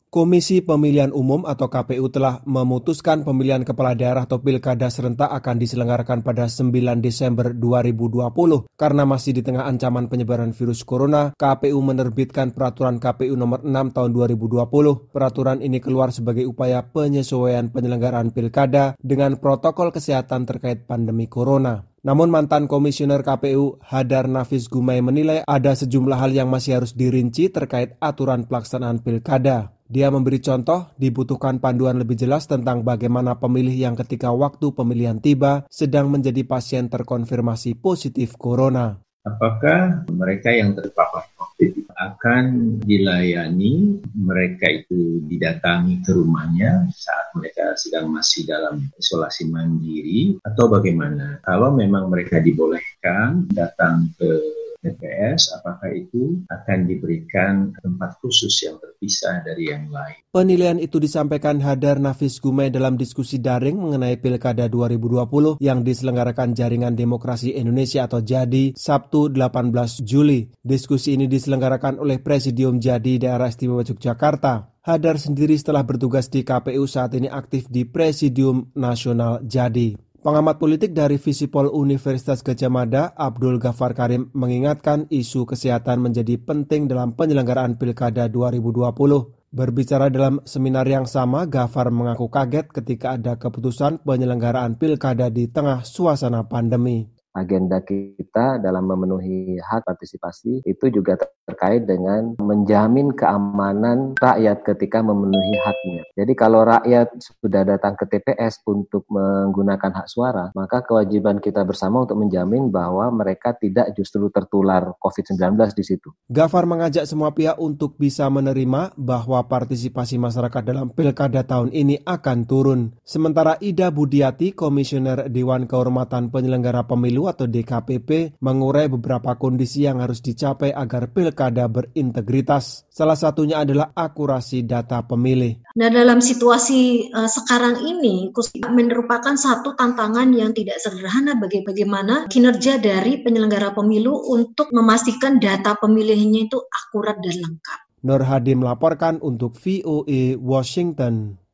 Komisi Pemilihan Umum atau KPU telah memutuskan pemilihan kepala daerah atau pilkada serentak akan diselenggarakan pada 9 Desember 2020. Karena masih di tengah ancaman penyebaran virus corona, KPU menerbitkan Peraturan KPU nomor 6 tahun 2020. Peraturan ini keluar sebagai upaya penyesuaian penyelenggaraan pilkada dengan protokol kesehatan terkait pandemi corona. Namun mantan komisioner KPU Hadar Nafis Gumai menilai ada sejumlah hal yang masih harus dirinci terkait aturan pelaksanaan pilkada. Dia memberi contoh, dibutuhkan panduan lebih jelas tentang bagaimana pemilih yang ketika waktu pemilihan tiba sedang menjadi pasien terkonfirmasi positif corona. Apakah mereka yang terpapar COVID akan dilayani, mereka itu didatangi ke rumahnya saat mereka sedang masih dalam isolasi mandiri atau bagaimana? Kalau memang mereka dibolehkan datang ke TPS, apakah itu akan diberikan tempat khusus yang terpisah dari yang lain? Penilaian itu disampaikan Hadar Nafis Gumai dalam diskusi daring mengenai Pilkada 2020 yang diselenggarakan Jaringan Demokrasi Indonesia atau JADI Sabtu 18 Juli. Diskusi ini diselenggarakan oleh Presidium JADI Daerah Istimewa Yogyakarta. Hadar sendiri setelah bertugas di KPU saat ini aktif di Presidium Nasional JADI. Pengamat politik dari Visipol Universitas Gadjah Mada, Abdul Ghaffar Karim, mengingatkan isu kesehatan menjadi penting dalam penyelenggaraan Pilkada 2020. Berbicara dalam seminar yang sama, Ghaffar mengaku kaget ketika ada keputusan penyelenggaraan Pilkada di tengah suasana pandemi. Agenda kita dalam memenuhi hak partisipasi itu juga terkait dengan menjamin keamanan rakyat ketika memenuhi haknya. Jadi kalau rakyat sudah datang ke TPS untuk menggunakan hak suara, maka kewajiban kita bersama untuk menjamin bahwa mereka tidak justru tertular COVID-19 di situ. Ghaffar mengajak semua pihak untuk bisa menerima bahwa partisipasi masyarakat dalam Pilkada tahun ini akan turun. Sementara Ida Budiati, Komisioner Dewan Kehormatan Penyelenggara Pemilu atau DKPP, mengurai beberapa kondisi yang harus dicapai agar pilkada berintegritas. Salah satunya adalah akurasi data pemilih. Nah, dalam situasi sekarang ini merupakan satu tantangan yang tidak sederhana bagaimana kinerja dari penyelenggara pemilu untuk memastikan data pemilihnya itu akurat dan lengkap. Nur Hadi melaporkan untuk VOA Washington.